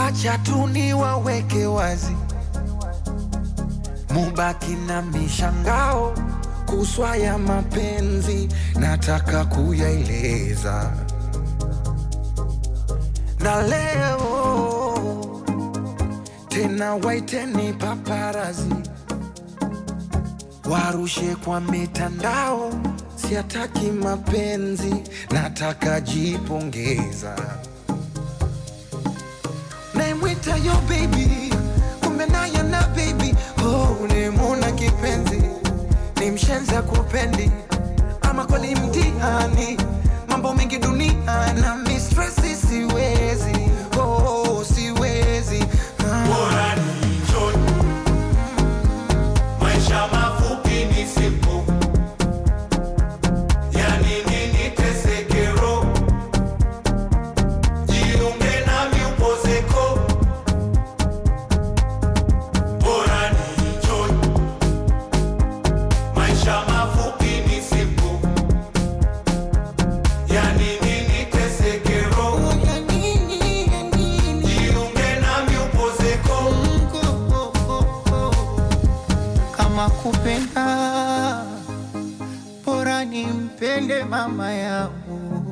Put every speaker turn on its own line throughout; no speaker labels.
Wacha tu niwaweke wazi, mubaki na mishangao kuswa ya mapenzi, nataka kuyaeleza. Na leo tena waiteni paparazi, warushe kwa mitandao, siataki mapenzi, nataka jipongeza. Naimwita yo baby, kumbe naye na baby. Oh, nimuna kipenzi, ni mshenza kupendi, ama kweli mtihani, mambo mengi dunia na mistressi, siwezi, oh, siwezi.
Bora ni enjoy, maisha mafupi ni simple, yani nini tesekero, jiunge nami upozeko. Bora ni enjoy, maisha mafupi ni simple, yani nini tesekero, jiunge nami upozeko.
Kama kupenda, bora nimpende mama yangu.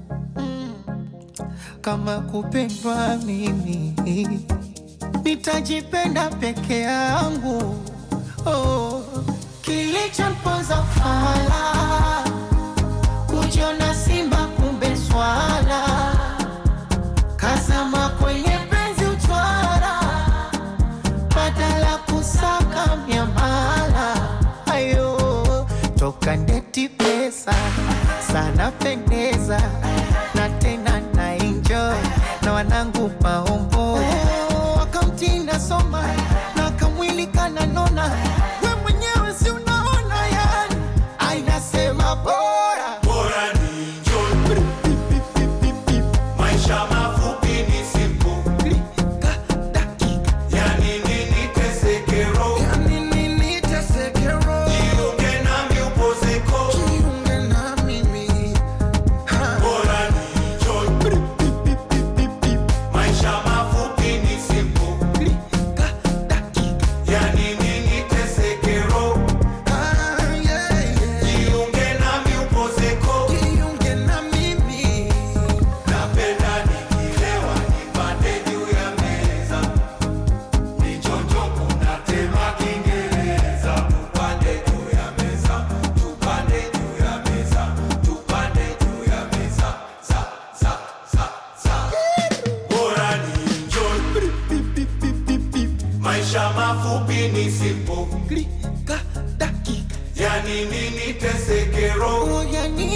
Kama kupendwa mimi, nitajipenda peke yangu. Oh, kilichomponza fala, kujiona simba kumbe swala, kazama kwenye penzi uchwara, badala kusaka miamala. Ayo, toka ndeti pesa, sana pendeza, na tena na enjoy, na wanangu maombo. Wakamtinda soma, na kamwili kananona, we mwenyewe si unaona yani, ainasema bora.
Bora ni enjoy, maisha mafupi ni simple,
Klika dakika,
yani nini tesekero,
yani nini tesekero,
jiunge nami upozeko.
jiunge na mimi.
Bora ni enjoy, maisha mafupi ni simple,
Klika dakika,
yani nini tesekero,
yeah, yeah.
jiunge nami upozeko.
Jiunge na mimi.
Napenda nikilewa nipande juu ya meza, nichonjo kuna tema Kiingereza. Tupande juu ya meza, tupande juu ya meza, tupande juu ya meza, za. Bora ni enjoy, maisha mafupi ni simple,
Klika dakika,
yani nini tesekero,
yani